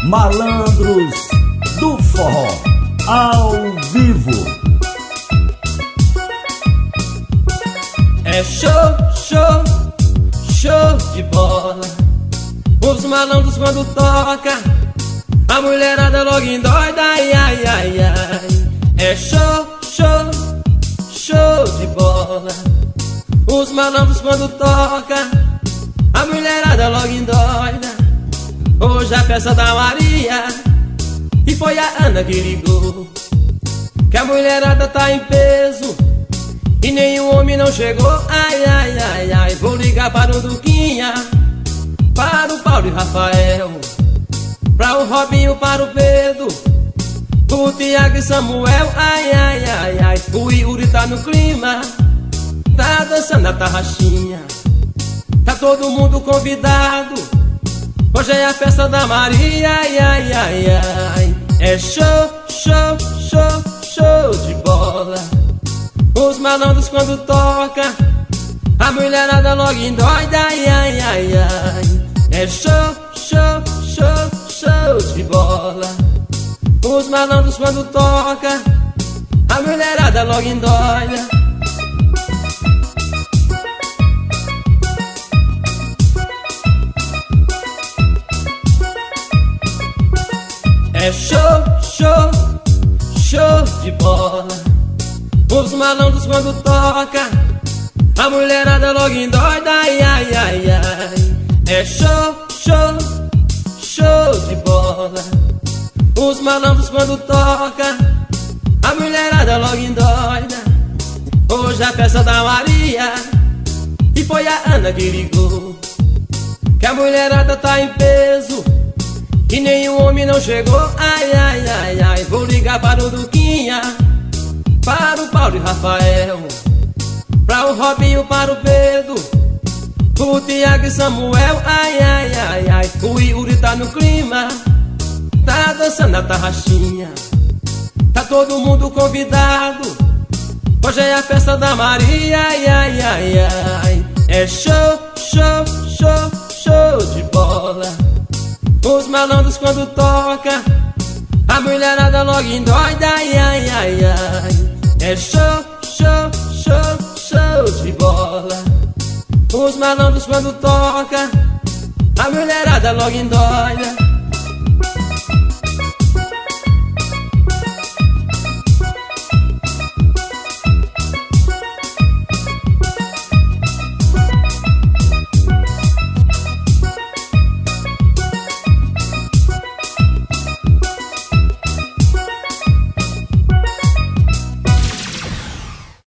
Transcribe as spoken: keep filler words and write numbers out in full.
Malandros do Forró, ao vivo. É show, show, show de bola. Os malandros quando toca, a mulherada logo endoida, ai, ai, ai, ai. É show, show, show de bola. Os malandros quando toca, a mulherada logo endoida. Hoje a festa da Maria, e foi a Ana que ligou, que a mulherada tá em peso e nenhum homem não chegou. Ai, ai, ai, ai. Vou ligar para o Duquinha, para o Paulo e Rafael, para o Robinho, para o Pedro, o Tiago e Samuel. Ai, ai, ai, ai. O Yuri tá no clima, tá dançando a tarraxinha, tá todo mundo convidado. Hoje é a festa da Maria, ai, ai, ai, ai. É show, show, show, show de bola. Os malandros quando toca, a mulherada logo endoida, ai, ai, ai, ai. É show, show, show, show de bola. Os malandros quando toca, a mulherada logo endoida. É show, show, show de bola. Os malandros quando toca, a mulherada logo endoida, ai, ai, ai, ai. É show, show, show de bola. Os malandros quando toca, a mulherada logo endoida. Hoje a festa da Maria, e foi a Ana que ligou, que a mulherada tá em peso e nenhum homem não chegou. Ai, ai, ai, ai. Vou ligar para o Duquinha, para o Paulo e Rafael, para o Robinho, para o Pedro, o Tiago e Samuel. Ai, ai, ai, ai. O Yuri tá no clima, tá dançando a tarraxinha, tá todo mundo convidado. Hoje é a festa da Maria, ai, ai, ai, ai. É show, show, show, show de bola. Os malandros quando toca, a mulherada logo endoida, ai, ai, ai, ai. É show, show, show, show de bola. Os malandros quando toca, a mulherada logo endoida.